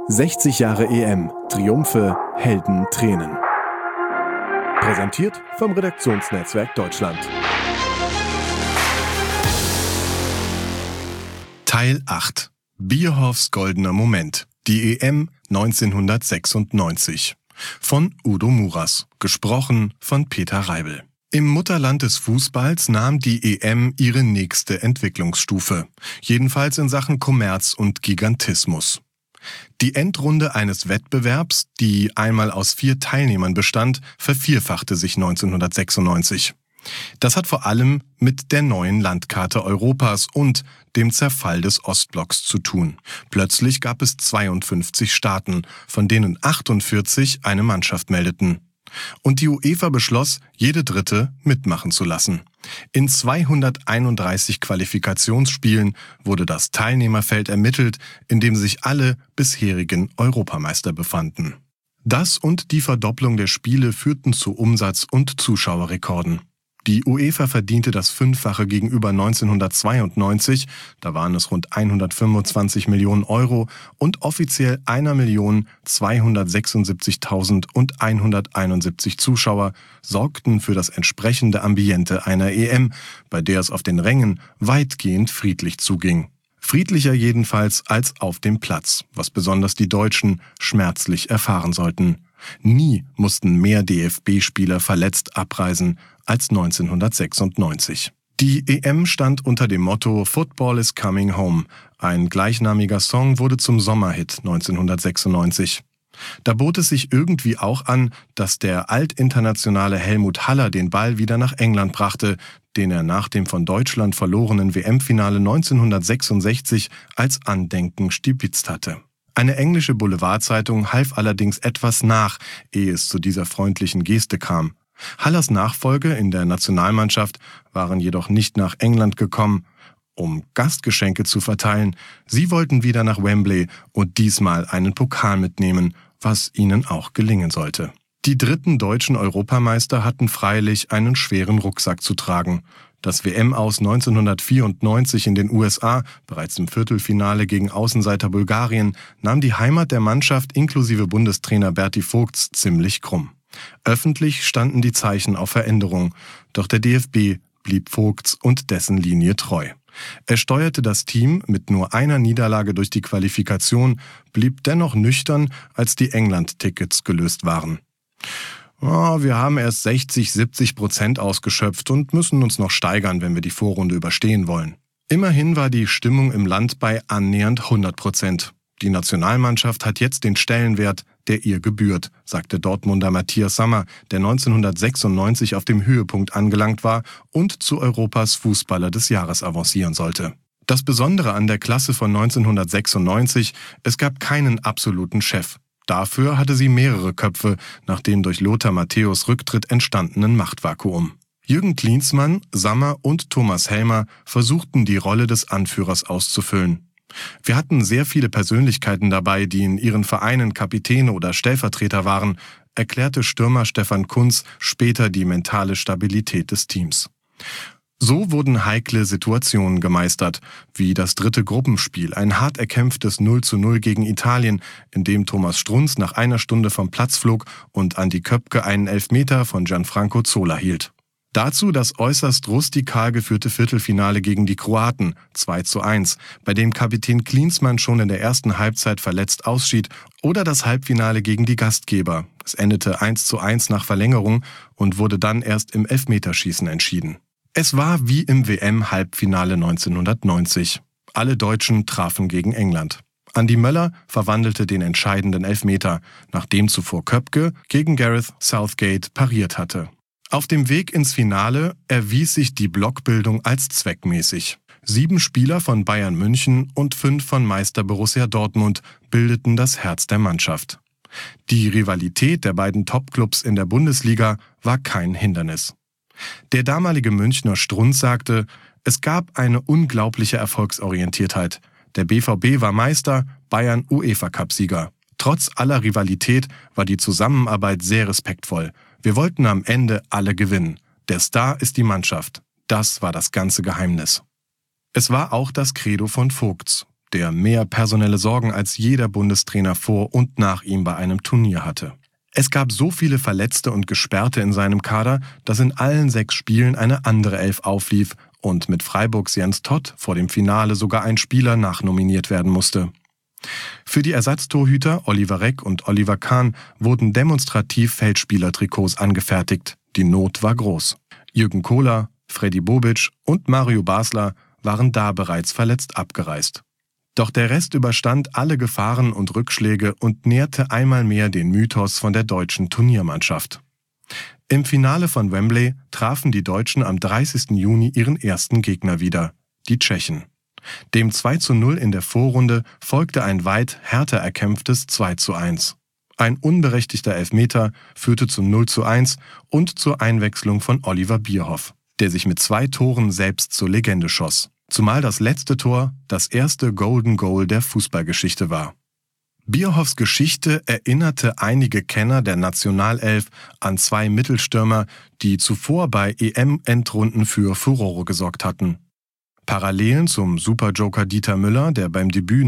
60 Jahre EM. Triumphe, Helden, Tränen. Präsentiert vom Redaktionsnetzwerk Deutschland. Teil 8. Bierhoffs goldener Moment. Die EM 1996. Von Udo Muras. Gesprochen von Peter Reibel. Im Mutterland des Fußballs nahm die EM ihre nächste Entwicklungsstufe. Jedenfalls in Sachen Kommerz und Gigantismus. Die Endrunde eines Wettbewerbs, die einmal aus 4 Teilnehmern bestand, vervierfachte sich 1996. Das hat vor allem mit der neuen Landkarte Europas und dem Zerfall des Ostblocks zu tun. Plötzlich gab es 52 Staaten, von denen 48 eine Mannschaft meldeten. Und die UEFA beschloss, jede dritte mitmachen zu lassen. In 231 Qualifikationsspielen wurde das Teilnehmerfeld ermittelt, in dem sich alle bisherigen Europameister befanden. Das und die Verdopplung der Spiele führten zu Umsatz- und Zuschauerrekorden. Die UEFA verdiente das Fünffache gegenüber 1992, da waren es rund 125 Millionen Euro und offiziell 1.276.171 Zuschauer sorgten für das entsprechende Ambiente einer EM, bei der es auf den Rängen weitgehend friedlich zuging. Friedlicher jedenfalls als auf dem Platz, was besonders die Deutschen schmerzlich erfahren sollten. Nie mussten mehr DFB-Spieler verletzt abreisen als 1996. Die EM stand unter dem Motto Football is coming home. Ein gleichnamiger Song wurde zum Sommerhit 1996. Da bot es sich irgendwie auch an, dass der altinternationale Helmut Haller den Ball wieder nach England brachte, den er nach dem von Deutschland verlorenen WM-Finale 1966 als Andenken stibitzt hatte. Eine englische Boulevardzeitung half allerdings etwas nach, ehe es zu dieser freundlichen Geste kam. Hallers Nachfolger in der Nationalmannschaft waren jedoch nicht nach England gekommen, um Gastgeschenke zu verteilen. Sie wollten wieder nach Wembley und diesmal einen Pokal mitnehmen, was ihnen auch gelingen sollte. Die dritten deutschen Europameister hatten freilich einen schweren Rucksack zu tragen. Das WM-Aus 1994 in den USA, bereits im Viertelfinale gegen Außenseiter Bulgarien, nahm die Heimat der Mannschaft inklusive Bundestrainer Berti Vogts ziemlich krumm. Öffentlich standen die Zeichen auf Veränderung, doch der DFB blieb Vogts und dessen Linie treu. Er steuerte das Team mit nur einer Niederlage durch die Qualifikation, blieb dennoch nüchtern, als die England-Tickets gelöst waren. Wir haben erst 60-70% ausgeschöpft und müssen uns noch steigern, wenn wir die Vorrunde überstehen wollen. Immerhin war die Stimmung im Land bei annähernd 100%. Die Nationalmannschaft hat jetzt den Stellenwert, der ihr gebührt, sagte Dortmunder Matthias Sammer, der 1996 auf dem Höhepunkt angelangt war und zu Europas Fußballer des Jahres avancieren sollte. Das Besondere an der Klasse von 1996, es gab keinen absoluten Chef. Dafür hatte sie mehrere Köpfe, nach dem durch Lothar Matthäus Rücktritt entstandenen Machtvakuum. Jürgen Klinsmann, Sammer und Thomas Helmer versuchten die Rolle des Anführers auszufüllen. Wir hatten sehr viele Persönlichkeiten dabei, die in ihren Vereinen Kapitäne oder Stellvertreter waren, erklärte Stürmer Stefan Kuntz später die mentale Stabilität des Teams. So wurden heikle Situationen gemeistert, wie das dritte Gruppenspiel, ein hart erkämpftes 0:0 gegen Italien, in dem Thomas Strunz nach einer Stunde vom Platz flog und Andi Köpke einen Elfmeter von Gianfranco Zola hielt. Dazu das äußerst rustikal geführte Viertelfinale gegen die Kroaten, 2:1, bei dem Kapitän Klinsmann schon in der ersten Halbzeit verletzt ausschied, oder das Halbfinale gegen die Gastgeber. Es endete 1:1 nach Verlängerung und wurde dann erst im Elfmeterschießen entschieden. Es war wie im WM-Halbfinale 1990. Alle Deutschen trafen gegen England. Andi Möller verwandelte den entscheidenden Elfmeter, nachdem zuvor Köpke gegen Gareth Southgate pariert hatte. Auf dem Weg ins Finale erwies sich die Blockbildung als zweckmäßig. 7 Spieler von Bayern München und 5 von Meister Borussia Dortmund bildeten das Herz der Mannschaft. Die Rivalität der beiden Topclubs in der Bundesliga war kein Hindernis. Der damalige Münchner Strunz sagte, es gab eine unglaubliche Erfolgsorientiertheit. Der BVB war Meister, Bayern UEFA-Cup-Sieger. Trotz aller Rivalität war die Zusammenarbeit sehr respektvoll. Wir wollten am Ende alle gewinnen. Der Star ist die Mannschaft. Das war das ganze Geheimnis. Es war auch das Credo von Vogts. der mehr personelle Sorgen als jeder Bundestrainer vor und nach ihm bei einem Turnier hatte. Es gab so viele Verletzte und Gesperrte in seinem Kader, dass in allen 6 Spielen eine andere Elf auflief und mit Freiburgs Jens Todt vor dem Finale sogar ein Spieler nachnominiert werden musste. Für die Ersatztorhüter Oliver Reck und Oliver Kahn wurden demonstrativ Feldspielertrikots angefertigt. Die Not war groß. Jürgen Kohler, Freddy Bobic und Mario Basler waren da bereits verletzt abgereist. Doch der Rest überstand alle Gefahren und Rückschläge und nährte einmal mehr den Mythos von der deutschen Turniermannschaft. Im Finale von Wembley trafen die Deutschen am 30. Juni ihren ersten Gegner wieder, die Tschechen. Dem 2:0 in der Vorrunde folgte ein weit härter erkämpftes 2:1. Ein unberechtigter Elfmeter führte zum 0:1 und zur Einwechslung von Oliver Bierhoff, der sich mit 2 Toren selbst zur Legende schoss. Zumal das letzte Tor das erste Golden Goal der Fußballgeschichte war. Bierhoffs Geschichte erinnerte einige Kenner der Nationalelf an 2 Mittelstürmer, die zuvor bei EM-Endrunden für Furore gesorgt hatten. Parallelen zum Superjoker Dieter Müller, der beim Debüt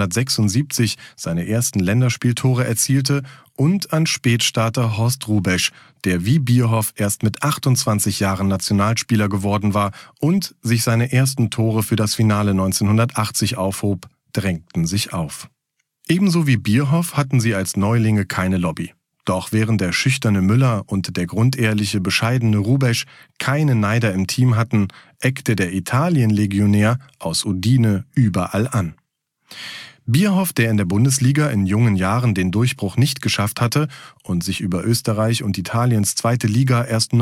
1976 seine ersten Länderspieltore erzielte, und an Spätstarter Horst Hrubesch, der wie Bierhoff erst mit 28 Jahren Nationalspieler geworden war und sich seine ersten Tore für das Finale 1980 aufhob, drängten sich auf. Ebenso wie Bierhoff hatten sie als Neulinge keine Lobby. Doch während der schüchterne Müller und der grundehrliche, bescheidene Hrubesch keine Neider im Team hatten, eckte der Italien-Legionär aus Udine überall an. Bierhoff, der in der Bundesliga in jungen Jahren den Durchbruch nicht geschafft hatte und sich über Österreich und Italiens 2. Liga erst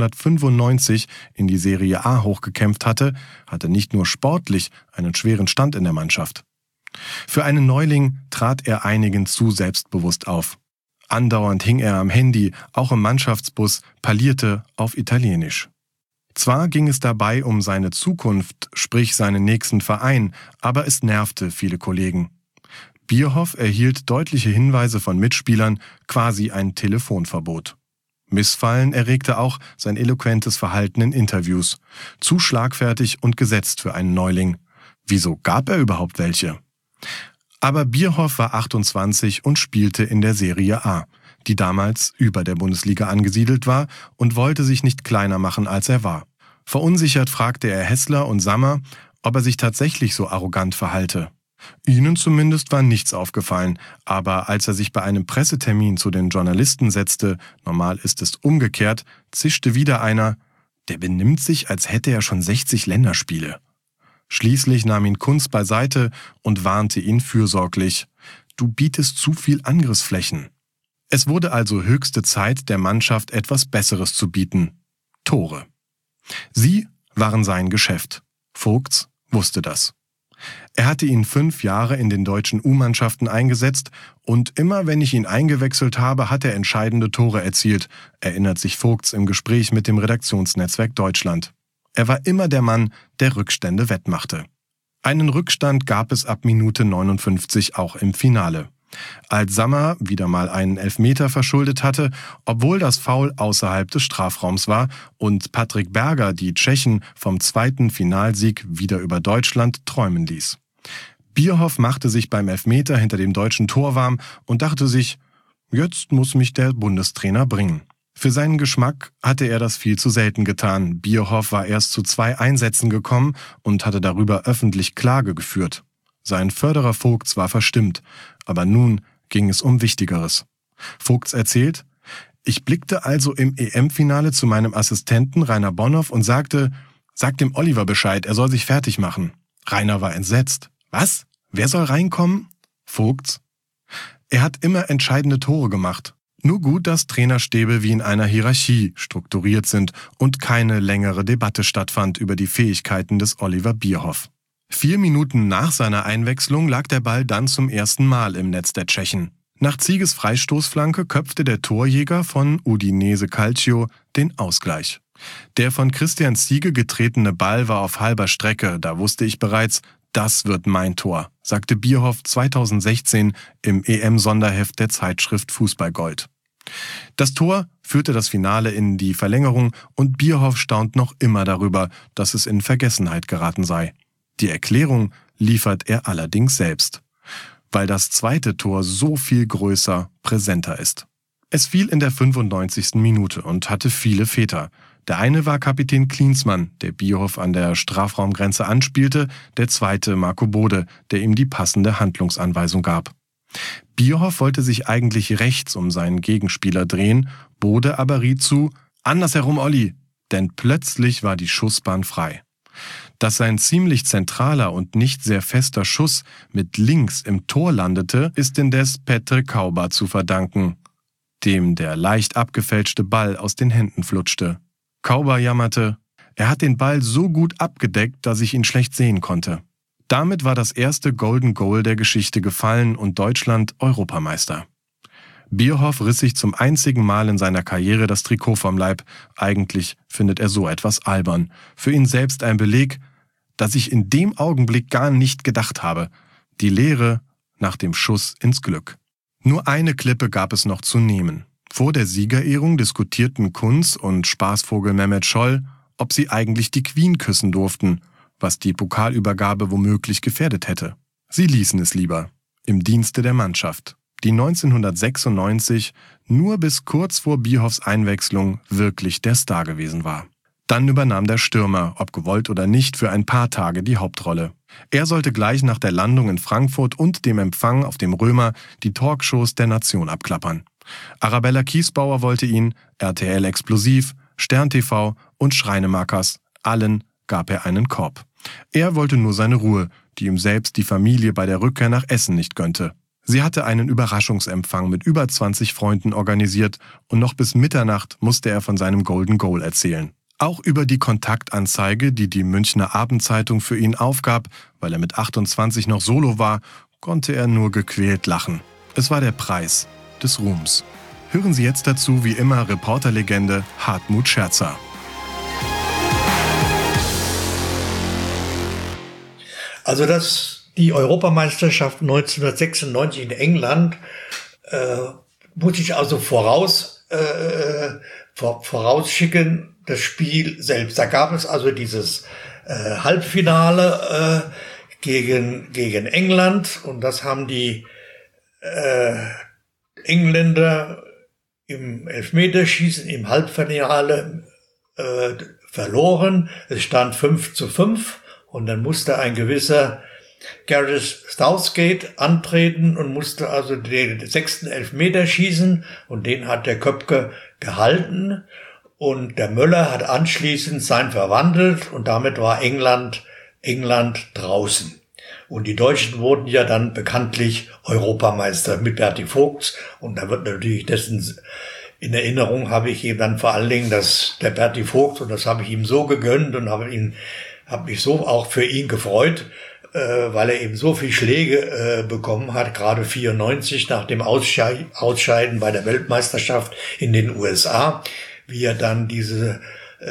1995 in die Serie A hochgekämpft hatte, hatte nicht nur sportlich einen schweren Stand in der Mannschaft. Für einen Neuling trat er einigen zu selbstbewusst auf. Andauernd hing er am Handy, auch im Mannschaftsbus, parlierte auf Italienisch. Zwar ging es dabei um seine Zukunft, sprich seinen nächsten Verein, aber es nervte viele Kollegen. Bierhoff erhielt deutliche Hinweise von Mitspielern, quasi ein Telefonverbot. Missfallen erregte auch sein eloquentes Verhalten in Interviews. Zu schlagfertig und gesetzt für einen Neuling. Wieso gab er überhaupt welche? Aber Bierhoff war 28 und spielte in der Serie A, die damals über der Bundesliga angesiedelt war, und wollte sich nicht kleiner machen, als er war. Verunsichert fragte er Hässler und Sammer, ob er sich tatsächlich so arrogant verhalte. Ihnen zumindest war nichts aufgefallen, aber als er sich bei einem Pressetermin zu den Journalisten setzte, normal ist es umgekehrt, zischte wieder einer: Der benimmt sich, als hätte er schon 60 Länderspiele. Schließlich nahm ihn Kunz beiseite und warnte ihn fürsorglich: Du bietest zu viel Angriffsflächen. Es wurde also höchste Zeit, der Mannschaft etwas Besseres zu bieten: Tore. Sie waren sein Geschäft. Vogts wusste das. Er hatte ihn 5 Jahre in den deutschen U-Mannschaften eingesetzt und immer wenn ich ihn eingewechselt habe, hat er entscheidende Tore erzielt, erinnert sich Vogts im Gespräch mit dem Redaktionsnetzwerk Deutschland. Er war immer der Mann, der Rückstände wettmachte. Einen Rückstand gab es ab Minute 59 auch im Finale. Als Sammer wieder mal einen Elfmeter verschuldet hatte, obwohl das Foul außerhalb des Strafraums war und Patrick Berger die Tschechen vom 2. Finalsieg wieder über Deutschland träumen ließ. Bierhoff machte sich beim Elfmeter hinter dem deutschen Tor warm und dachte sich: Jetzt muss mich der Bundestrainer bringen. Für seinen Geschmack hatte er das viel zu selten getan. Bierhoff war erst zu 2 Einsätzen gekommen und hatte darüber öffentlich Klage geführt. Sein Förderer Vogts war verstimmt, aber nun ging es um Wichtigeres. Vogts erzählt: Ich blickte also im EM-Finale zu meinem Assistenten Rainer Bonhoff und sagte: Sag dem Oliver Bescheid, er soll sich fertig machen. Rainer war entsetzt. Was? Wer soll reinkommen? Vogts: Er hat immer entscheidende Tore gemacht. Nur gut, dass Trainerstäbe wie in einer Hierarchie strukturiert sind und keine längere Debatte stattfand über die Fähigkeiten des Oliver Bierhoff. 4 Minuten nach seiner Einwechslung lag der Ball dann zum ersten Mal im Netz der Tschechen. Nach Zieges Freistoßflanke köpfte der Torjäger von Udinese Calcio den Ausgleich. Der von Christian Ziege getretene Ball war auf halber Strecke, da wusste ich bereits: Das wird mein Tor, sagte Bierhoff 2016 im EM-Sonderheft der Zeitschrift Fußballgold. Das Tor führte das Finale in die Verlängerung und Bierhoff staunt noch immer darüber, dass es in Vergessenheit geraten sei. Die Erklärung liefert er allerdings selbst, weil das zweite Tor so viel größer, präsenter ist. Es fiel in der 95. Minute und hatte viele Väter. Der eine war Kapitän Klinsmann, der Bierhoff an der Strafraumgrenze anspielte, der zweite Marco Bode, der ihm die passende Handlungsanweisung gab. Bierhoff wollte sich eigentlich rechts um seinen Gegenspieler drehen, Bode aber riet zu, andersherum Olli, denn plötzlich war die Schussbahn frei. Dass sein ziemlich zentraler und nicht sehr fester Schuss mit links im Tor landete, ist indes Petr Kauba zu verdanken, dem der leicht abgefälschte Ball aus den Händen flutschte. Kauba jammerte, er hat den Ball so gut abgedeckt, dass ich ihn schlecht sehen konnte. Damit war das erste Golden Goal der Geschichte gefallen und Deutschland Europameister. Bierhoff riss sich zum einzigen Mal in seiner Karriere das Trikot vom Leib. Eigentlich findet er so etwas albern. Für ihn selbst ein Beleg, dass ich in dem Augenblick gar nicht gedacht habe. Die Lehre nach dem Schuss ins Glück. Nur eine Klippe gab es noch zu nehmen. Vor der Siegerehrung diskutierten Kunz und Spaßvogel Mehmet Scholl, ob sie eigentlich die Queen küssen durften, was die Pokalübergabe womöglich gefährdet hätte. Sie ließen es lieber, im Dienste der Mannschaft, die 1996 nur bis kurz vor Bierhoffs Einwechslung wirklich der Star gewesen war. Dann übernahm der Stürmer, ob gewollt oder nicht, für ein paar Tage die Hauptrolle. Er sollte gleich nach der Landung in Frankfurt und dem Empfang auf dem Römer die Talkshows der Nation abklappern. Arabella Kiesbauer wollte ihn, RTL Explosiv, Stern TV und Schreinemakers, allen gab er einen Korb. Er wollte nur seine Ruhe, die ihm selbst die Familie bei der Rückkehr nach Essen nicht gönnte. Sie hatte einen Überraschungsempfang mit über 20 Freunden organisiert und noch bis Mitternacht musste er von seinem Golden Goal erzählen. Auch über die Kontaktanzeige, die die Münchner Abendzeitung für ihn aufgab, weil er mit 28 noch solo war, konnte er nur gequält lachen. Es war der Preis des Ruhms. Hören Sie jetzt dazu wie immer Reporterlegende Hartmut Scherzer. Also die Europameisterschaft 1996 in England muss ich also vorausschicken, das Spiel selbst. Da gab es also dieses Halbfinale gegen England und das haben die Engländer im Elfmeterschießen im Halbfinale verloren. Es stand 5:5 und dann musste ein gewisser Gareth Southgate antreten und musste also den 6. Elfmeter schießen und den hat der Köpke gehalten und der Möller hat anschließend sein verwandelt und damit war England draußen. Und die Deutschen wurden ja dann bekanntlich Europameister mit Berti Vogts. Und da wird natürlich dessen in Erinnerung habe ich eben dann vor allen Dingen, dass der Berti Vogts, und das habe ich ihm so gegönnt und habe mich so auch für ihn gefreut, weil er eben so viel Schläge bekommen hat, gerade 94 nach dem Ausscheiden bei der Weltmeisterschaft in den USA, wie er dann diese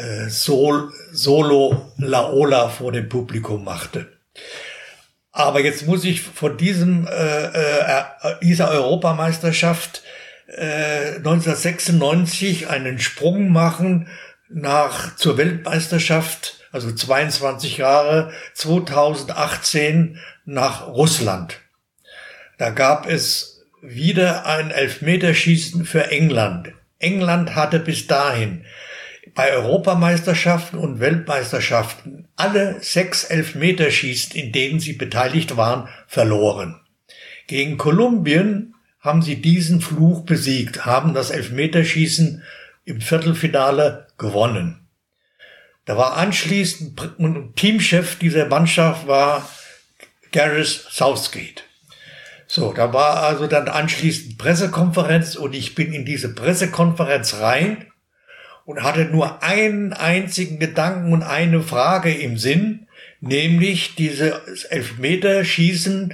Solo Laola vor dem Publikum machte. Aber jetzt muss ich von dieser Europameisterschaft 1996 einen Sprung machen zur Weltmeisterschaft, also 22 Jahre, 2018 nach Russland. Da gab es wieder ein Elfmeterschießen für England. England hatte bis dahin bei Europameisterschaften und Weltmeisterschaften alle 6 Elfmeterschießen, in denen sie beteiligt waren, verloren. Gegen Kolumbien haben sie diesen Fluch besiegt, haben das Elfmeterschießen im Viertelfinale gewonnen. Da war anschließend, und Teamchef dieser Mannschaft war Gareth Southgate. So, da war also dann anschließend Pressekonferenz und ich bin in diese Pressekonferenz rein und hatte nur einen einzigen Gedanken und eine Frage im Sinn, nämlich dieses Elfmeterschießen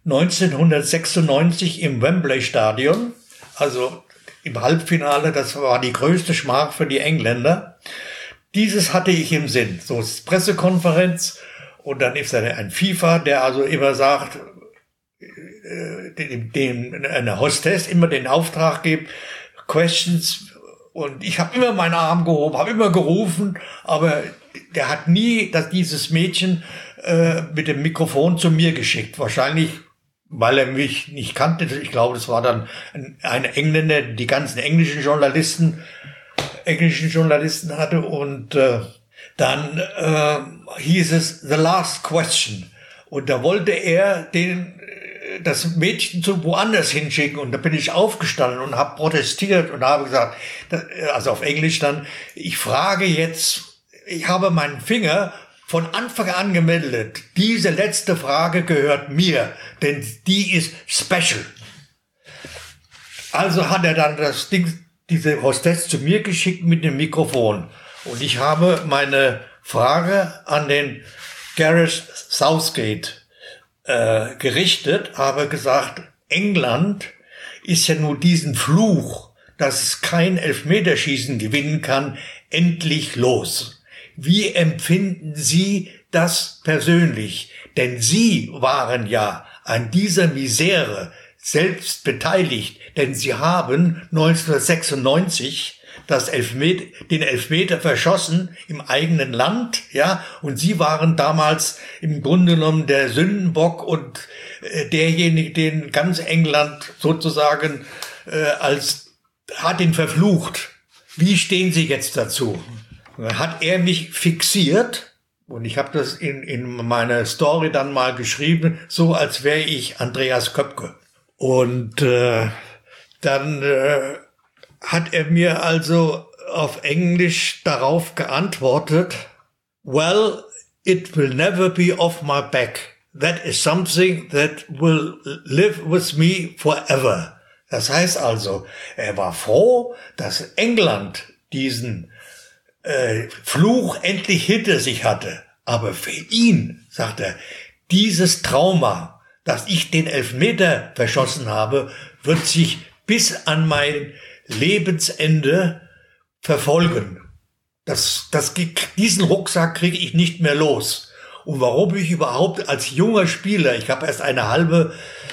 1996 im Wembley-Stadion, also im Halbfinale, das war die größte Schmach für die Engländer. Dieses hatte ich im Sinn. So ist Pressekonferenz und dann ist ein FIFA, der also immer sagt, dem eine Hostess immer den Auftrag gibt, Questions. Und ich habe immer meinen Arm gehoben, habe immer gerufen, aber der hat nie dieses Mädchen mit dem Mikrofon zu mir geschickt. Wahrscheinlich, weil er mich nicht kannte. Ich glaube, das war dann ein Engländer, die ganzen englischen Journalisten hatte. Und dann hieß es The Last Question. Und da wollte er das Mädchen zu woanders hinschicken. Und da bin ich aufgestanden und habe protestiert und habe gesagt, also auf Englisch dann, ich frage jetzt, ich habe meinen Finger von Anfang an gemeldet. Diese letzte Frage gehört mir, denn die ist special. Also hat er dann diese Hostess zu mir geschickt mit dem Mikrofon. Und ich habe meine Frage an den Gareth Southgate gerichtet, habe gesagt, England ist ja nur diesen Fluch, dass es kein Elfmeterschießen gewinnen kann, endlich los. Wie empfinden Sie das persönlich? Denn Sie waren ja an dieser Misere selbst beteiligt, denn Sie haben 1996 den Elfmeter verschossen im eigenen Land, ja, und Sie waren damals im Grunde genommen der Sündenbock und derjenige, den ganz England sozusagen hat ihn verflucht. Wie stehen Sie jetzt dazu? Dann hat er mich fixiert und ich habe das in meiner Story dann mal geschrieben, so als wäre ich Andreas Köpke. Und dann hat er mir also auf Englisch darauf geantwortet, well, it will never be off my back. That is something that will live with me forever. Das heißt also, er war froh, dass England diesen Fluch endlich hinter sich hatte. Aber für ihn, sagt er, dieses Trauma, dass ich den Elfmeter verschossen habe, wird sich bis an mein Lebensende verfolgen. Diesen Rucksack kriege ich nicht mehr los. Und warum ich überhaupt als junger Spieler, ich habe erst ein halbes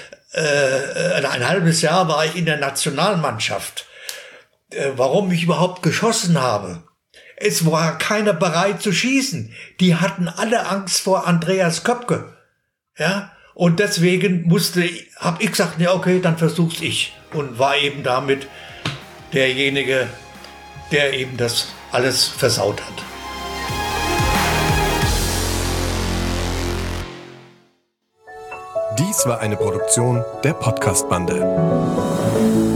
Jahr war ich in der Nationalmannschaft, warum ich überhaupt geschossen habe. Es war keiner bereit zu schießen. Die hatten alle Angst vor Andreas Köpke. Ja? Und deswegen habe ich gesagt, ja okay, dann versuch's ich. Und war eben damit derjenige, der eben das alles versaut hat. Dies war eine Produktion der Podcast-Bande.